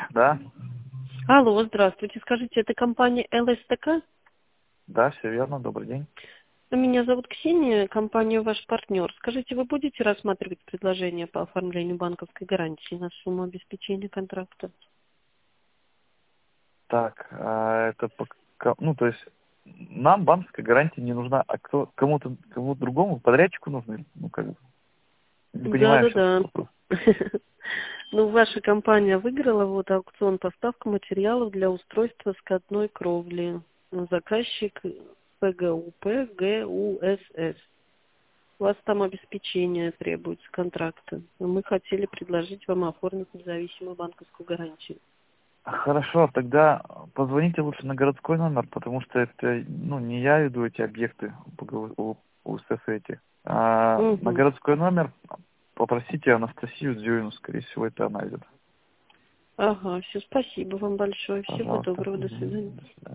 Да, Алло, здравствуйте. Скажите, это компания ЛСТК? да, все верно, добрый день. Меня зовут Ксения, компания ваш партнер. Скажите, вы будете рассматривать предложение по оформлению банковской гарантии на сумму обеспечения контракта? Так, это ну, то есть нам банковская гарантия не нужна, а кому-то другому, подрядчику нужны, ну, как бы, не понимаю сейчас Да-да-да. вопрос. Ну, ваша компания выиграла вот аукцион поставка материалов для устройства скотной кровли. Заказчик ПГУП ГУСС. У вас там обеспечение требуется контракта. Мы хотели предложить вам оформить независимую банковскую гарантию. Хорошо, тогда позвоните лучше на городской номер, потому что это, ну, не я веду эти объекты у СС эти. А на Угу. городской номер попросите Анастасию Зюину, скорее всего, это она идет. Ага, все, спасибо вам большое. Всего Пожалуйста. доброго, до Мгм. свидания. До свидания.